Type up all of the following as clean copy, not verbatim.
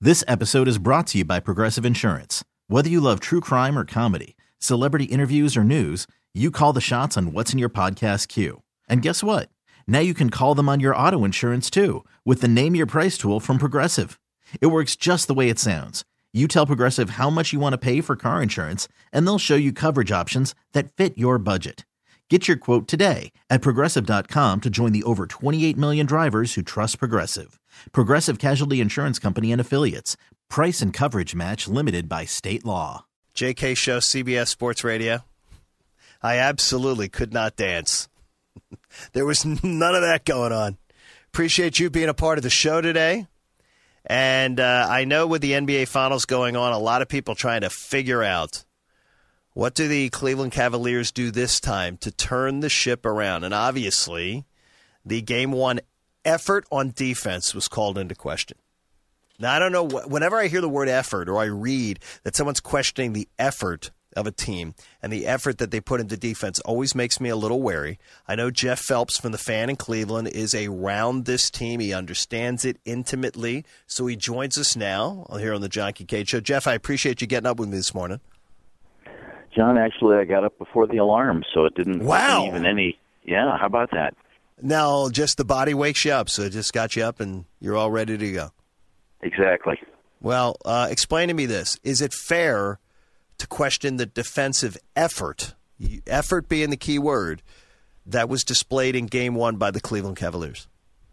This episode is brought to you by Progressive Insurance. Whether you love true crime or comedy, celebrity interviews or news, you call the shots on what's in your podcast queue. And guess what? Now you can call them on your auto insurance too with the Name Your Price tool from Progressive. It works just the way it sounds. You tell Progressive how much you want to pay for car insurance, and they'll show you coverage options that fit your budget. Get your quote today at Progressive.com to join the over 28 million drivers who trust Progressive. Progressive Casualty Insurance Company and Affiliates. Price and coverage match limited by state law. JK Show, CBS Sports Radio. I absolutely could not dance. There was none of that going on. Appreciate you being a part of the show today. And I know with the NBA Finals going on, a lot of people trying to figure out what do the Cleveland Cavaliers do this time to turn the ship around. And obviously, the Game 1 effort on defense was called into question. Now, I don't know, whenever I hear the word effort or I read that someone's questioning the effort of a team and the effort that they put into defense always makes me a little wary. I know Jeff Phelps from The Fan in Cleveland is around this team. He understands it intimately. So he joins us now here on the John Kincaid Show. Jeff, I appreciate you getting up with me this morning. John, actually, I got up before the alarm, so it didn't Wow. even any. Yeah, how about that? Now, just the body wakes you up, so it just got you up and you're all ready to go. Exactly. Well, explain to me this. Is it fair to question the defensive effort being the key word, that was displayed in Game 1 by the Cleveland Cavaliers?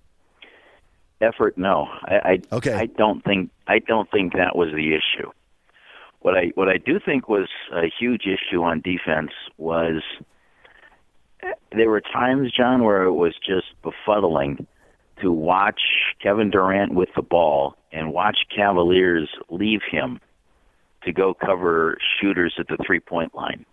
Effort, no. Okay. I don't think that was the issue. What I do think was a huge issue on defense was there were times, John, where it was just befuddling to watch Kevin Durant with the ball and watch Cavaliers leave him to go cover shooters at the three-point line.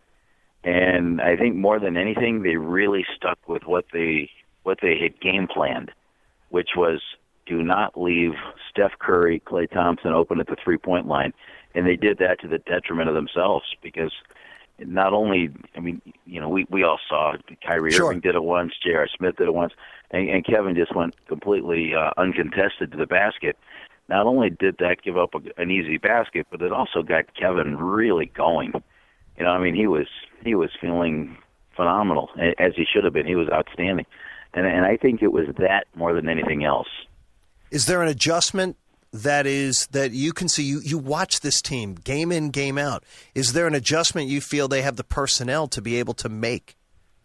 And I think more than anything, they really stuck with what they had game planned, which was do not leave Steph Curry, Klay Thompson open at the three-point line. And they did that to the detriment of themselves because not only, I mean, you know, we all saw Kyrie Irving did it once, J.R. Smith did it once, and Kevin just went completely uncontested to the basket. Not only did that give up an easy basket, but it also got Kevin really going. You know, I mean, he was feeling phenomenal, as he should have been. He was outstanding. And I think it was that more than anything else. Is there an adjustment that you can see? You watch this team game in, game out. Is there an adjustment you feel they have the personnel to be able to make?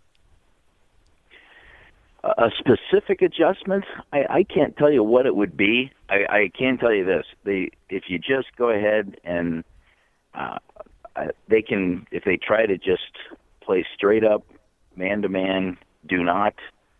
A specific adjustment, I can't tell you what it would be. I can tell you this: if you just go ahead and they can, if they try to just play straight up, man to man, do not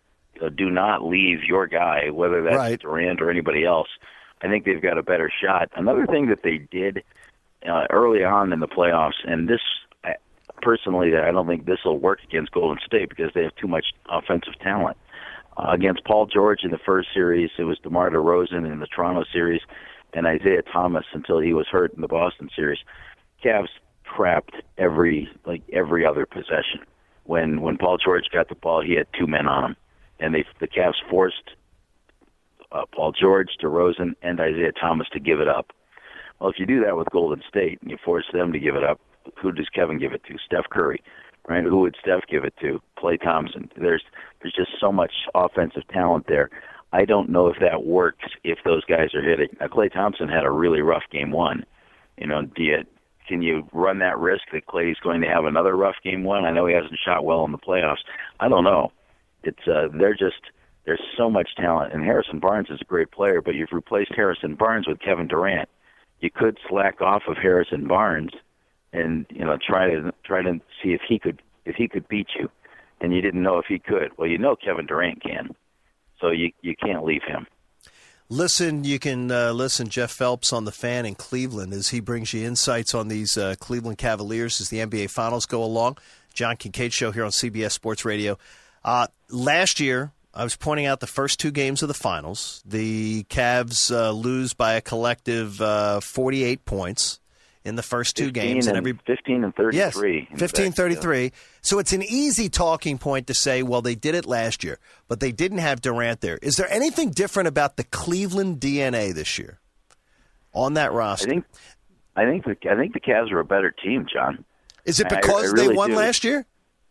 leave your guy, whether that's Durant or anybody else. I think they've got a better shot. Another thing that they did early on in the playoffs, and this personally, I don't think this will work against Golden State because they have too much offensive talent. Against Paul George in the first series, it was DeMar DeRozan in the Toronto series, and Isaiah Thomas until he was hurt in the Boston series. Cavs trapped every other possession. When Paul George got the ball, he had two men on him, and the Cavs forced Paul George, DeRozan, and Isaiah Thomas to give it up. Well, if you do that with Golden State and you force them to give it up, who does Kevin give it to? Steph Curry, right? Who would Steph give it to? Klay Thompson. There's just so much offensive talent there. I don't know if that works if those guys are hitting. Now, Klay Thompson had a really rough Game 1. You know, can you run that risk that Klay's going to have another rough Game 1? I know he hasn't shot well in the playoffs. I don't know. It's there's so much talent, and Harrison Barnes is a great player, but you've replaced Harrison Barnes with Kevin Durant. You could slack off of Harrison Barnes and, you know, try to see if he could beat you, and you didn't know if he could. Well, you know Kevin Durant can, so you can't leave him. Listen, you can listen Jeff Phelps on The Fan in Cleveland as he brings you insights on these Cleveland Cavaliers as the NBA Finals go along. John Kincaid Show here on CBS Sports Radio. Last year, I was pointing out the first two games of the finals. The Cavs lose by a collective 48 points in the first two games. 15 and 33. Yes, 15-33. So it's an easy talking point to say, well, they did it last year, but they didn't have Durant there. Is there anything different about the Cleveland DNA this year? on that roster. I think the Cavs are a better team, John. Is it because I really they won do. last year?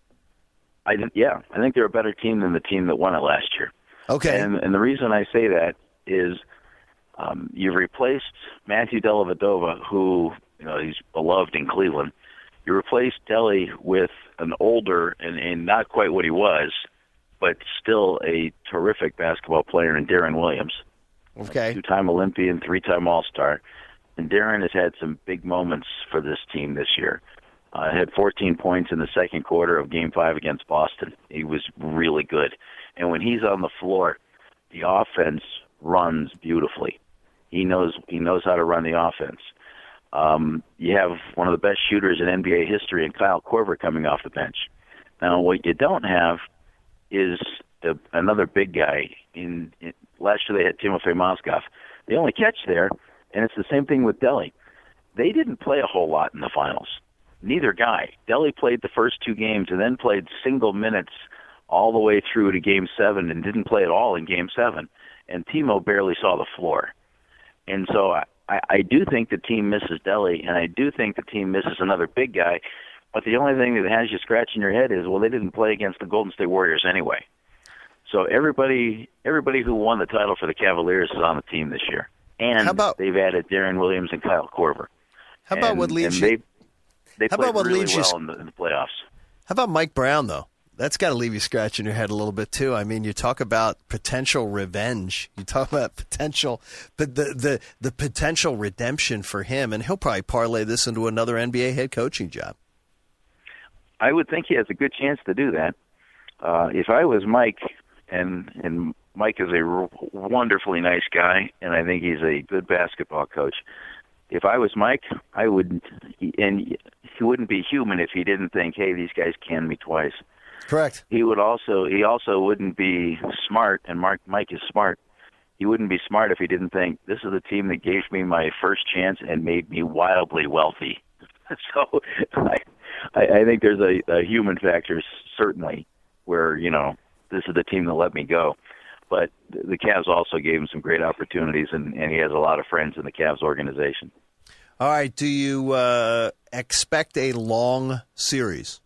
I think they're a better team than the team that won it last year. Okay. And the reason I say that is you've replaced Matthew Dellavedova, who he's beloved in Cleveland. You replaced Delly with an older and not quite what he was, but still a terrific basketball player in Deron Williams. Okay. 2-time Olympian, 3-time All-Star. And Deron has had some big moments for this team this year. Had 14 points in the second quarter of Game 5 against Boston. He was really good. And when he's on the floor, the offense runs beautifully. He knows how to run the offense. You have one of the best shooters in NBA history in Kyle Korver coming off the bench. Now, what you don't have is another big guy. Last year they had Timofey Mozgov. The only catch there, and it's the same thing with Delly, they didn't play a whole lot in the finals. Neither guy. Delly played the first 2 games and then played single minutes all the way through to Game 7 and didn't play at all in Game 7. And Timo barely saw the floor. And so I do think the team misses Delly, and I do think the team misses another big guy. But the only thing that has you scratching your head is, well, they didn't play against the Golden State Warriors anyway. So everybody who won the title for the Cavaliers is on the team this year. And they've added Deron Williams and Kyle Korver. How about what leads you? They played really well in the playoffs. How about Mike Brown, though? That's got to leave you scratching your head a little bit, too. I mean, you talk about potential revenge. You talk about potential, but the potential redemption for him, and he'll probably parlay this into another NBA head coaching job. I would think he has a good chance to do that. If I was Mike, and Mike is a wonderfully nice guy, and I think he's a good basketball coach. If I was Mike, I would, and he wouldn't be human if he didn't think, hey, these guys canned me twice. Correct. He also wouldn't be smart, and Mike is smart. He wouldn't be smart if he didn't think, this is the team that gave me my first chance and made me wildly wealthy. So I think there's a human factor, certainly, where, this is the team that let me go. But the Cavs also gave him some great opportunities, and he has a lot of friends in the Cavs organization. All right. Do you expect a long series?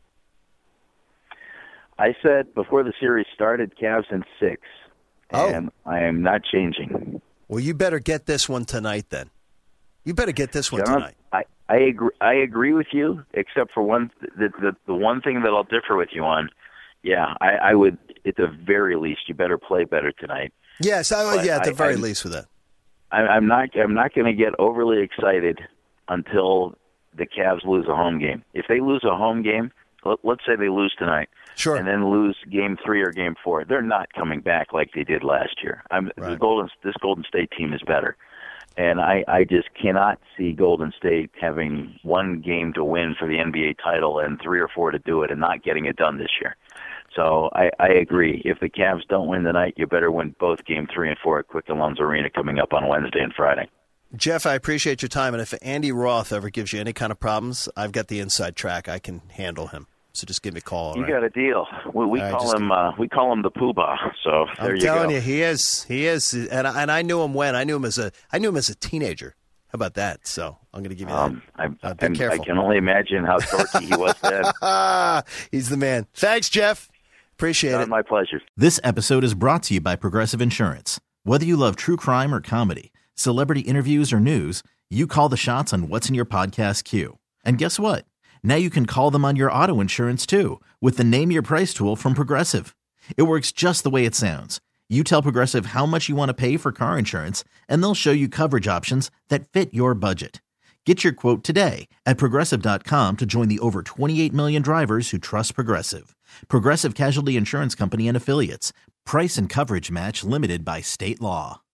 I said before the series started, Cavs in 6, and I am not changing. Well, you better get this one tonight, then. You better get this one tonight. I agree with you, except for the one thing that I'll differ with you on. Yeah, I would. At the very least, you better play better tonight. Yes, at the very least for that. I'm not going to get overly excited until the Cavs lose a home game. If they lose a home game, let's say they lose tonight, sure, and then lose Game 3 or Game 4, they're not coming back like they did last year. Right. This Golden State team is better. And I just cannot see Golden State having one game to win for the NBA title and 3 or 4 to do it and not getting it done this year. So I agree. If the Cavs don't win tonight, you better win both Game 3 and 4 at Quicken Loans Arena coming up on Wednesday and Friday. Jeff, I appreciate your time. And if Andy Roth ever gives you any kind of problems, I've got the inside track. I can handle him. So just give me a call. You got a deal. We call him the Poobah. So there you go. I'm telling you, he is, and I knew him when I knew him as a teenager. How about that? So I'm going to give you that. Be careful. I can only imagine how dorky he was then. He's the man. Thanks, Jeff. Appreciate it. My pleasure. This episode is brought to you by Progressive Insurance. Whether you love true crime or comedy, celebrity interviews or news, you call the shots on what's in your podcast queue. And guess what? Now you can call them on your auto insurance too with the Name Your Price tool from Progressive. It works just the way it sounds. You tell Progressive how much you want to pay for car insurance, and they'll show you coverage options that fit your budget. Get your quote today at Progressive.com to join the over 28 million drivers who trust Progressive. Progressive Casualty Insurance Company and Affiliates. Price and coverage match limited by state law.